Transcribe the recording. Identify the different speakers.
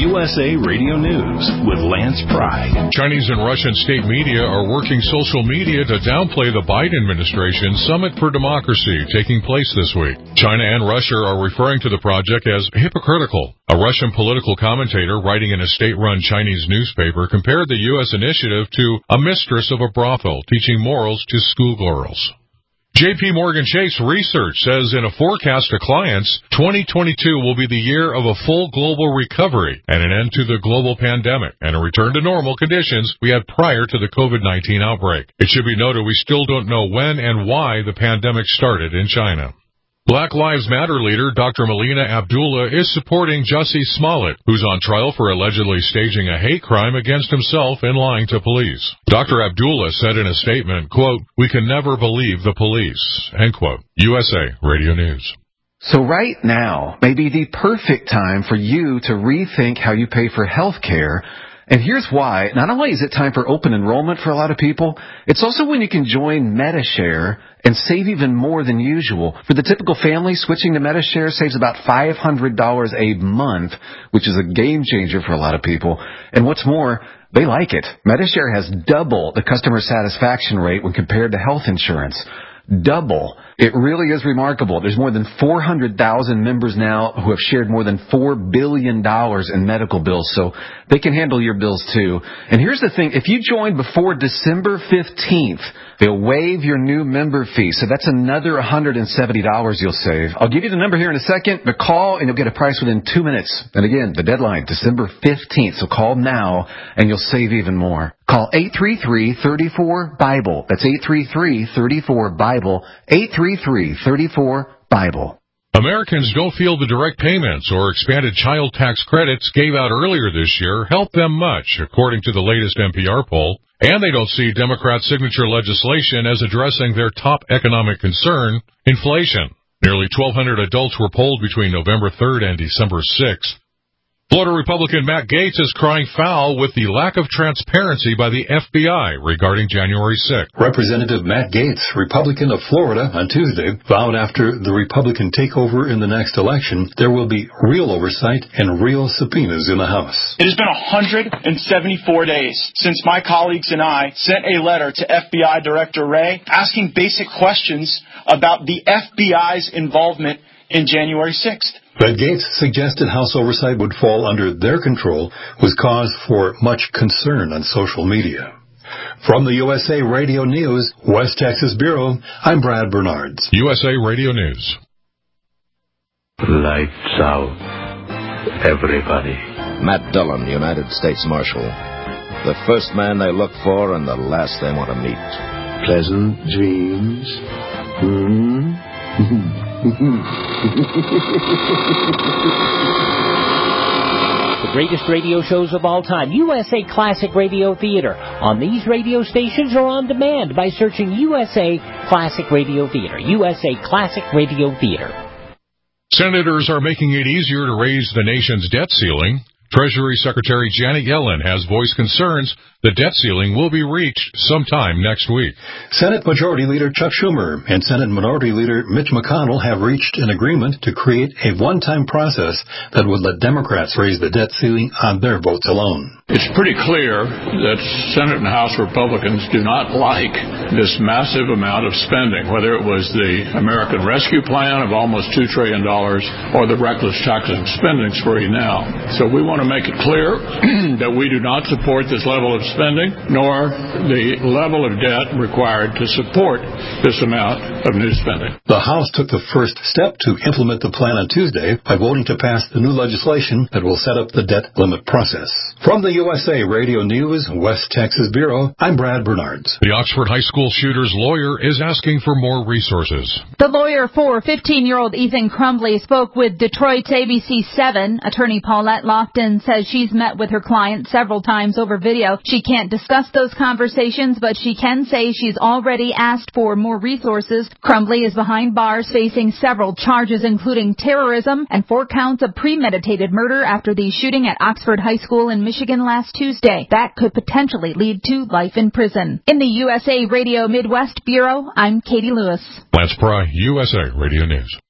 Speaker 1: USA Radio News with Lance Pry.
Speaker 2: Chinese and Russian state media are working social media to downplay the Biden administration's Summit for Democracy taking place this week. China and Russia are referring to the project as hypocritical. A Russian political commentator writing in a state-run Chinese newspaper compared the U.S. initiative to a mistress of a brothel teaching morals to schoolgirls. J.P. Morgan Chase Research says in a forecast to clients, 2022 will be the year of a full global recovery and an end to the global pandemic and a return to normal conditions we had prior to the COVID-19 outbreak. It should be noted we still don't know when and why the pandemic started in China. Black Lives Matter leader Dr. Melina Abdullah is supporting Jussie Smollett, who's on trial for allegedly staging a hate crime against himself and lying to police. Dr. Abdullah said in a statement, quote, "We can never believe the police," end quote. USA Radio News.
Speaker 3: So right now may be the perfect time for you to rethink how you pay for health care. And here's why. Not only is it time for open enrollment for a lot of people, it's also when you can join MediShare and save even more than usual. For the typical family, switching to MediShare saves about $500 a month, which is a game changer for a lot of people. And what's more, they like it. MediShare has double the customer satisfaction rate when compared to health insurance. Double. It really is remarkable. There's more than 400,000 members now who have shared more than $4 billion in medical bills, so they can handle your bills too. And here's the thing. If you join before December 15th, they'll waive your new member fee, so that's another $170 you'll save. I'll give you the number here in a second, but call and you'll get a price within 2 minutes. And again, the deadline, December 15th, so call now and you'll save even more. Call 833-34-BIBLE. That's 833-34-BIBLE. 833-34-BIBLE.
Speaker 2: Americans don't feel the direct payments or expanded child tax credits gave out earlier this year help them much, according to the latest NPR poll. And they don't see Democrat signature legislation as addressing their top economic concern, inflation. Nearly 1,200 adults were polled between November 3rd and December 6th. Florida Republican Matt Gaetz is crying foul with the lack of transparency by the FBI regarding January 6th.
Speaker 4: Representative Matt Gaetz, Republican of Florida, on Tuesday, vowed after the Republican takeover in the next election, there will be real oversight and real subpoenas in the House.
Speaker 5: It has been 174 days since my colleagues and I sent a letter to FBI Director Wray asking basic questions about the FBI's involvement in January 6th.
Speaker 4: But Gaetz suggested House oversight would fall under their control was cause for much concern on social media. From the USA Radio News, West Texas Bureau, I'm Brad Bernards.
Speaker 2: USA Radio News.
Speaker 6: Lights out, everybody.
Speaker 7: Matt Dillon, United States Marshal. The first man they look for and the last they want to meet.
Speaker 6: Pleasant dreams.
Speaker 8: The greatest radio shows of all time, USA Classic Radio Theater, on these radio stations or on demand by searching USA Classic Radio Theater. USA Classic Radio Theater.
Speaker 2: Senators are making it easier to raise the nation's debt ceiling. Treasury Secretary Janet Yellen has voiced concerns the debt ceiling will be reached sometime next week.
Speaker 4: Senate Majority Leader Chuck Schumer and Senate Minority Leader Mitch McConnell have reached an agreement to create a one-time process that would let Democrats raise the debt ceiling on their votes alone.
Speaker 9: It's pretty clear that Senate and House Republicans do not like this massive amount of spending, whether it was the American Rescue Plan of almost $2 trillion or the reckless tax and spending spree now. So we want to make it clear that we do not support this level of spending, nor the level of debt required to support this amount of new spending.
Speaker 4: The House took the first step to implement the plan on Tuesday by voting to pass the new legislation that will set up the debt limit process. From the USA Radio News, West Texas Bureau, I'm Brad Bernards.
Speaker 2: The Oxford High School shooter's lawyer is asking for more resources.
Speaker 10: The lawyer for 15-year-old Ethan Crumbley spoke with Detroit's ABC7. Attorney Paulette Lofton says she's met with her client several times over video. She can't discuss those conversations, but she can say she's already asked for more resources. Crumbley is behind bars facing several charges, including terrorism and 4 counts of premeditated murder after the shooting at Oxford High School in Michigan last Tuesday. That could potentially lead to life in prison. In the USA Radio Midwest Bureau, I'm Katie Lewis.
Speaker 2: Lance Pry, USA Radio News.